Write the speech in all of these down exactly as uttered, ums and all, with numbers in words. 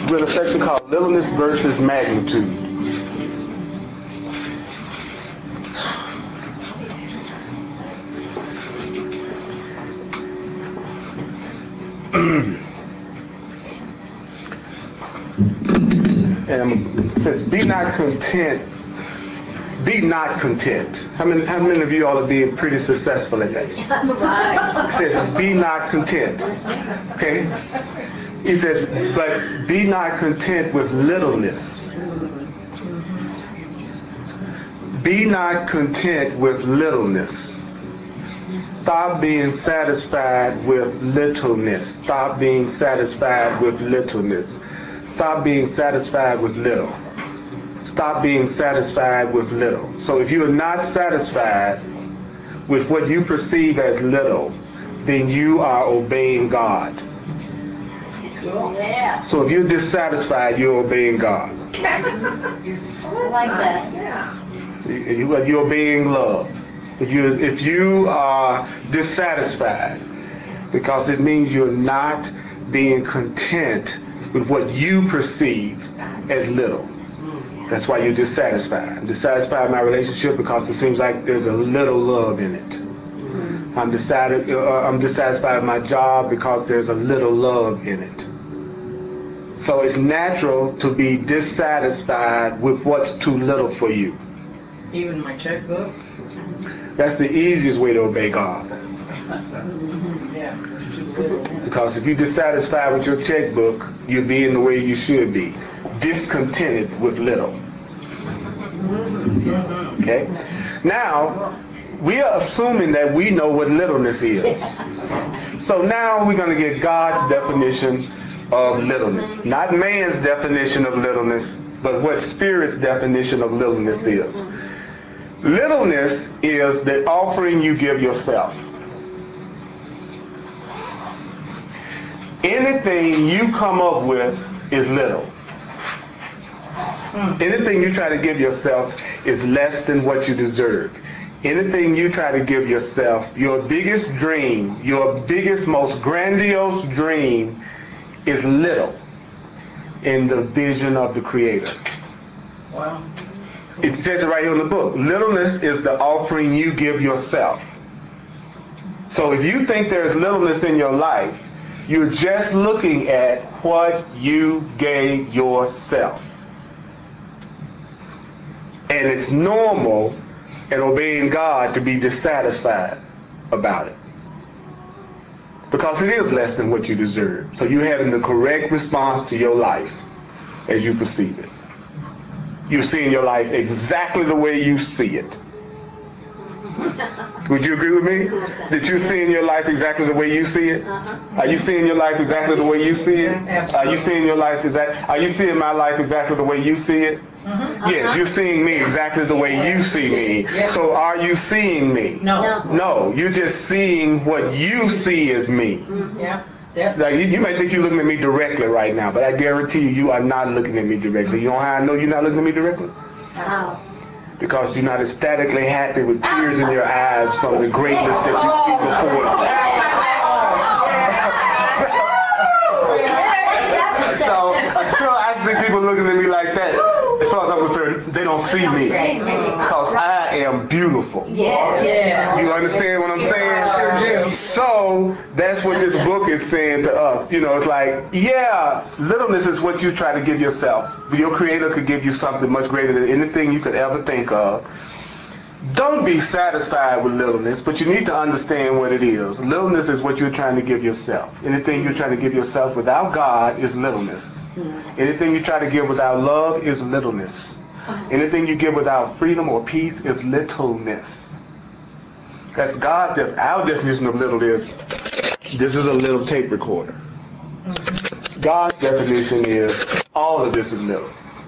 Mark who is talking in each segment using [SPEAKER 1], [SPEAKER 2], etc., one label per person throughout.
[SPEAKER 1] We're in a section called littleness versus magnitude. And it says, be not content. Be not content. How many, how many of you all are being pretty successful at that? It says, be not content. Okay? He says, but be not content with littleness. Be not content with littleness. Stop being satisfied with littleness. Stop being satisfied with littleness. Stop being satisfied with little. Stop being satisfied with little. So if you are not satisfied with what you perceive as little, then you are obeying God.
[SPEAKER 2] Yeah.
[SPEAKER 1] So if you're dissatisfied, you're obeying God.
[SPEAKER 2] I like that.
[SPEAKER 1] You- You're obeying love. If you if you are dissatisfied, because it means you're not being content with what you perceive as little. That's why you're dissatisfied. I'm dissatisfied in my relationship because it seems like there's a little love in it. I'm decided, uh, I'm dissatisfied with my job because there's a little love in it. So it's natural to be dissatisfied with what's too little for you.
[SPEAKER 3] Even my checkbook?
[SPEAKER 1] That's the easiest way to obey God.
[SPEAKER 3] Yeah, it's too little.
[SPEAKER 1] Because if you're dissatisfied with your checkbook, you're being the way you should be. Discontented with little. Okay? Now, we are assuming that we know what littleness is. So now we're going to get God's definition of littleness. Not man's definition of littleness, but what Spirit's definition of littleness is. Littleness is the offering you give yourself. Anything you come up with is little. Anything you try to give yourself is less than what you deserve. Anything you try to give yourself, your biggest dream, your biggest, most grandiose dream is little in the vision of the Creator.
[SPEAKER 3] Wow.
[SPEAKER 1] It says it right here in the book. Littleness is the offering you give yourself. So if you think there's littleness in your life, you're just looking at what you gave yourself. And it's normal in obeying God to be dissatisfied about it. Because it is less than what you deserve. So you're having the correct response to your life as you perceive it. You're seeing your life exactly the way you see it. Would you agree with me? That you're seeing your life exactly the way you see it? Are you seeing your life exactly the way you see it? Are you seeing your life exactly? Are you seeing my life exactly the way you see it? Yes, you're seeing me exactly the way you see me. So are you seeing me?
[SPEAKER 3] No.
[SPEAKER 1] No, you're just seeing what you see as me.
[SPEAKER 3] Yeah. Definitely.
[SPEAKER 1] Like you, you may think you're looking at me directly right now, but I guarantee you, you are not looking at me directly. You know how I know you're not looking at me directly?
[SPEAKER 2] How?
[SPEAKER 1] Because you're not ecstatically happy with tears in your eyes from the greatness that you see before you. So until I see people looking at me like that, as far as I'm concerned, they don't see me. Because I am beautiful.
[SPEAKER 3] Yeah.
[SPEAKER 1] You understand what I'm saying?
[SPEAKER 3] Sure do.
[SPEAKER 1] So that's what this book is saying to us. You know, it's like, yeah, littleness is what you try to give yourself. But your Creator could give you something much greater than anything you could ever think of. Don't be satisfied with littleness, but you need to understand what it is. Littleness is what you're trying to give yourself. Anything you're trying to give yourself without God is littleness. Anything you try to give without love is littleness. Anything you give without freedom or peace is littleness. That's God's def- our definition of little is, this is a little tape recorder. God's definition is, all of this is little.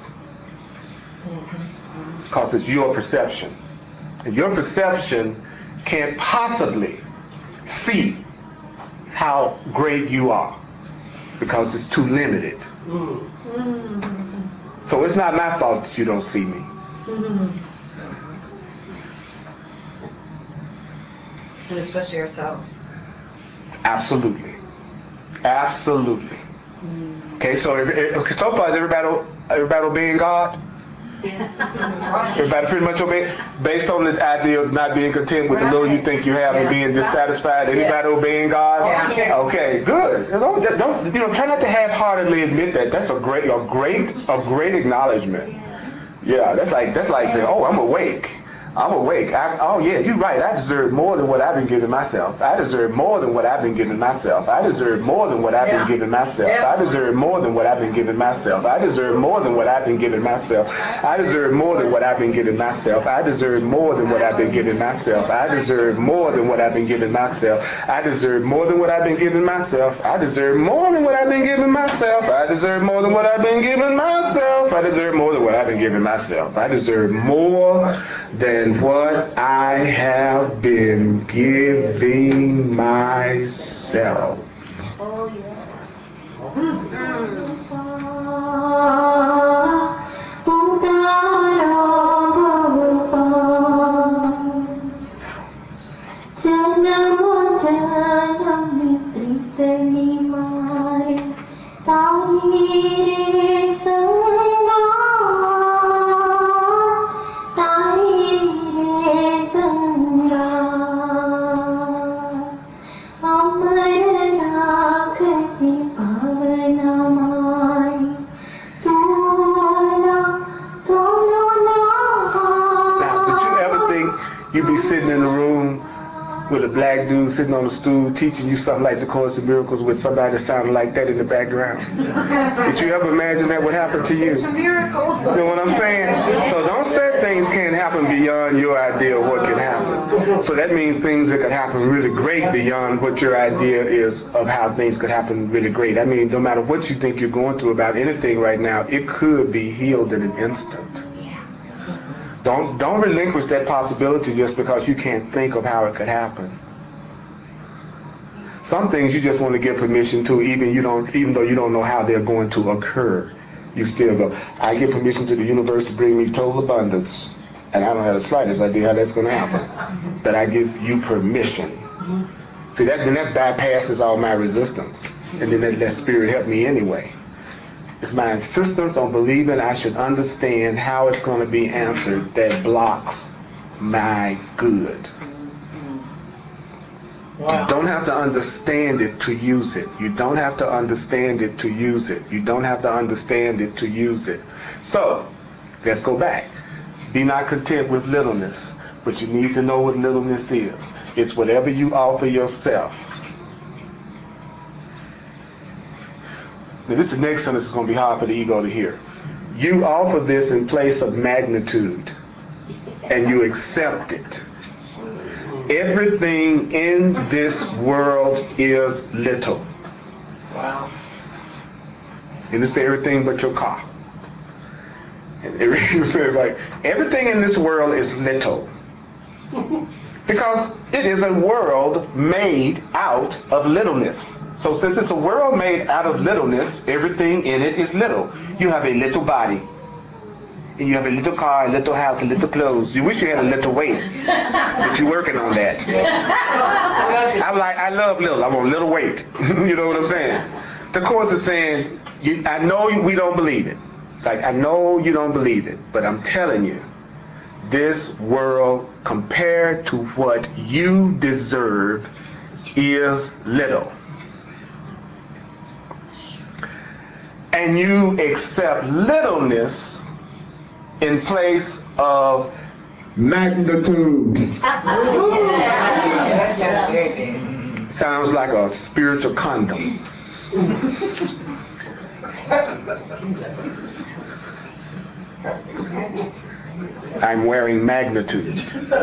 [SPEAKER 1] Because it's your perception. And your perception can't possibly see how great you are. Because it's too limited. So it's not my fault that you don't see me.
[SPEAKER 4] And especially ourselves.
[SPEAKER 1] Absolutely. Absolutely. Okay, so if, if, so far is everybody everybody obeying God? Everybody pretty much obey, based on the idea of not being content with the little you think you have and being dissatisfied. Anybody obeying God?
[SPEAKER 3] Yeah.
[SPEAKER 1] Okay, good. Don't, don't you know? Try not to half-heartedly admit that. That's a great, a great, a great acknowledgement. Yeah, that's like that's like saying, "Oh, I'm awake. I'm awake. I, oh yeah, you're right. I deserve more than what I've been giving myself. I deserve more than what I've been giving myself. I deserve more than what I've been giving myself. I deserve more than what I've been giving myself. I deserve more than what I've been giving myself. I deserve more than what I've been giving myself. I deserve more than what I've been giving myself. I deserve more than what I've been giving myself. I deserve more than what I've been giving myself. I deserve more than what I've been giving myself. I deserve more than what I've been giving myself. I deserve more than what I've been giving myself. I deserve more than what I have been giving myself."
[SPEAKER 2] Oh, yeah.
[SPEAKER 1] You be sitting in a room with a black dude sitting on a stool teaching you something like the Course in Miracles with somebody that sounded like that in the background. Did you ever imagine that would happen to you?
[SPEAKER 2] It's a miracle.
[SPEAKER 1] You know what I'm saying? So don't say things can't happen beyond your idea of what can happen. So that means things that could happen really great beyond what your idea is of how things could happen really great. I mean, no matter what you think you're going through about anything right now, it could be healed in an instant. Don't don't relinquish that possibility just because you can't think of how it could happen. Some things you just want to give permission to, even you don't, even though you don't know how they're going to occur. You still go, I give permission to the universe to bring me total abundance, and I don't have the slightest idea how that's going to happen. But I give you permission. See, that then that bypasses all my resistance, and then that lets spirit help me anyway. It's my insistence on believing I should understand how it's going to be answered that blocks my good.
[SPEAKER 3] Wow.
[SPEAKER 1] You don't have to understand it to use it. You don't have to understand it to use it. You don't have to understand it to use it. So, let's go back. Be not content with littleness, but you need to know what littleness is. It's whatever you offer yourself. Now, this is the next sentence is going to be hard for the ego to hear. You offer this in place of magnitude, and you accept it. Everything in this world is little.
[SPEAKER 3] Wow.
[SPEAKER 1] And it's everything but your car. And everything says like everything in this world is little. Because it is a world made out of littleness. So since it's a world made out of littleness, everything in it is little. You have a little body. And you have a little car, a little house, a little clothes. You wish you had a little weight. But you're working on that. I'm like, I love little. I want little weight. You know what I'm saying? The Course is saying, you, I know we don't believe it. It's like, I know you don't believe it, but I'm telling you, this world, compared to what you deserve, is little. And you accept littleness in place of magnitude. Sounds like a spiritual condom. I'm wearing magnitude.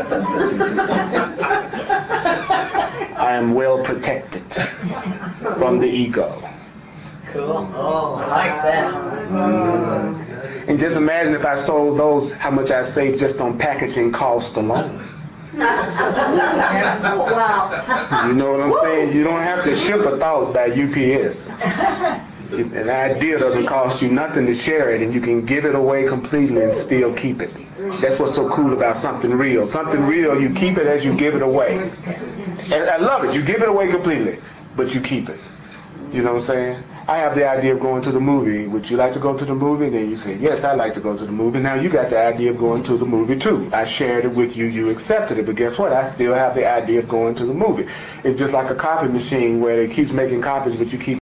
[SPEAKER 1] I am well protected from the ego.
[SPEAKER 3] Cool. Oh, I like that.
[SPEAKER 1] Mm. And just imagine if I sold those, how much I saved just on packaging cost alone.
[SPEAKER 2] Wow.
[SPEAKER 1] You know what I'm saying? You don't have to ship a thought by U P S. An idea doesn't cost you nothing to share it, and you can give it away completely and still keep it. That's what's so cool about something real. Something real, you keep it as you give it away. And I love it. You give it away completely, but you keep it. You know what I'm saying? I have the idea of going to the movie. Would you like to go to the movie? Then you say, yes, I'd like to go to the movie. Now you got the idea of going to the movie too. I shared it with you. You accepted it. But guess what? I still have the idea of going to the movie. It's just like a copy machine where it keeps making copies, but you keep